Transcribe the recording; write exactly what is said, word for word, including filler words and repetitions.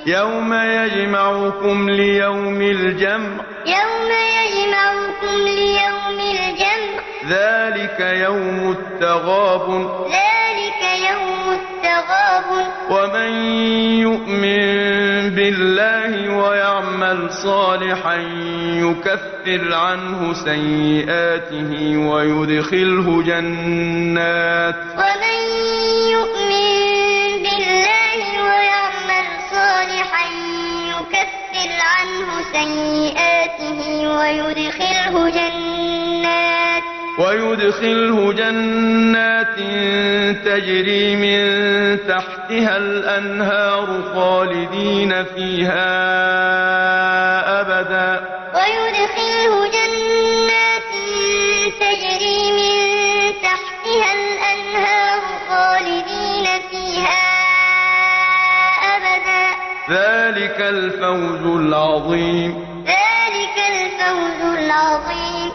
يوم يجمعكم ليوم الجمع يوم يجمعكم ليوم الجمع ذلك يوم التغابن ذلك يوم التغابن ومن يؤمن بالله ويعمل صالحا يكفر عنه سيئاته ويدخله جنات ومن يؤمن بالله ويعمل صالحا يكفر عنه سيئاته ويدخله جنات ويدخله جنات تجري من تحتها الأنهار خالدين فيها أبدا ويدخله جنات تجري من تحتها الأنهار خالدين فيها أبدا ذلك الفوز العظيم ذلك الفوز العظيم